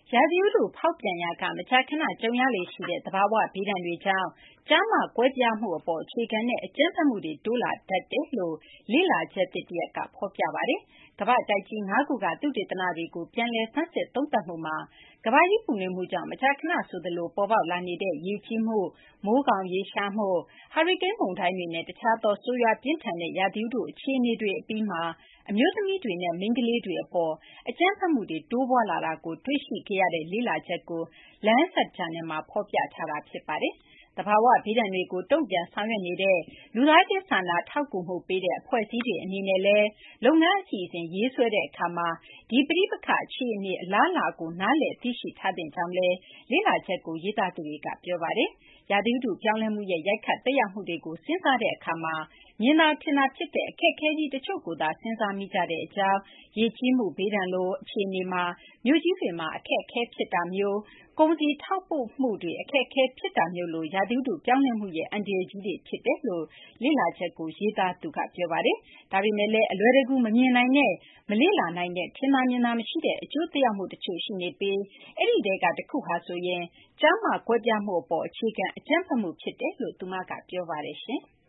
ရာသီဥတုဖောက်ပြန်ရာကမကြာခဏကြုံရလေ့ရှိတဲ့သဘာဝဘေးဒဏ်တွေကြောင့်ကျားမကွဲပြားမှုအပေါ်အခြေခံတဲ့အကြမ်းဖက်မှုတွေတိုးလာတတ်တယ်လို့လေ့လာချက်သစ်တရပ်ကဖော်ပြပါတယ်။ကမ္ဘာ့တိုက်ကြီး၅ခုကသုတေသနတွေကိုပြန်လည်ဆန်းစစ်သုံးသပ်မှုမှာကမ္ဘာကြီးပူနွေးမှုကြောင့်မကြာခဏဆိုသလိုပေါ်ပေါက်လာနေတဲ့ရေကြီးမှု၊မိုးခေါင်ရေရှားမှု၊ဟာရီကိန်းမုန်တိုင်းတွေနဲ့တခြားသောဆိုးရွားပြင်းထန်တဲ့ရာသီဥတုအခြေအနေတွေအပြီးမှာအမျိုးသမီးတွေနဲ့မိန်းကလေးတွေအပေါ်အကြမ်းဖက်မှုတွေတိုးပွားလာတာကိုတွေ့ရှိခဲ့ရတဲ့လေ့လာချက်ကို Lancet ဂျာနယ်မှာဖော်ပြထားတာဖြစ်ပါတယ်။သဘာဝဘေးဒဏ်တွေကိုတုံ့ပြန်ဆောင်ရွက်နေတဲ့လူသားချင်းစာနာထောက်ကူမှုပေးတဲ့အဖွဲ့အစည်းတွေအနေနဲ့လည်းလုပ်ငန်းအစီအစဉ်ရေးဆွဲတဲ့အခါမှာဒီပဋိပက္ခအခြေအနေအလားအလာကိုနားလည်သိရှိထားသင့်ကြောင်းလည်းလေ့လာချက်ကိုရေးသားသူတွေကပြောပါတယ်။ရာသီဥတုပြောင်းလဲမှုရဲ့ရိုက်ခတ်သက်ရောက်မှုတွေကိုစဉ်းစားတဲ့အခါမှာမြင်သာထင်သာဖြစ်တဲ့အခက်အခဲကြီးတချို့ကိုသာစဉ်းစားမိကြတဲ့အကြောင်းရေကြီးမှုဘေးဒဏ်လိုအခြေအနေမှာမြို့ကြီးတွေမှာအခက်အခဲဖြစ်တာမျိုးကုန်စည်ထောက်ပို့မှုတွေအခက်အခဲဖြစ်တာမျိုးလိုရာသီဥတုပြောင်းလဲမှုရဲ့အန္တရာယ်ကြီးတွေဖြစ်တယ်လို့လေ့လာချက်ကိုရေးသားသူကပြောပါတယ်။ဒါပေမဲ့လည်းအလွယ်တကူမမြင်နိုင်တဲ့မလေ့လာနိုင်တဲ့ထင်သာမြင်သာမရှိတဲ့အကျိုးသက်ရောက်မှုတချို့ရှိနေပြီးအဲ့ဒီထဲကတစ်ခုဟာဆိုရင်ကျားမကွဲပြားမှုအပေါ်အခြေခံအကြမ်းဖက်မှုဖြစ်တယ်လို့သူမကပြောပါတယ်ရှင်။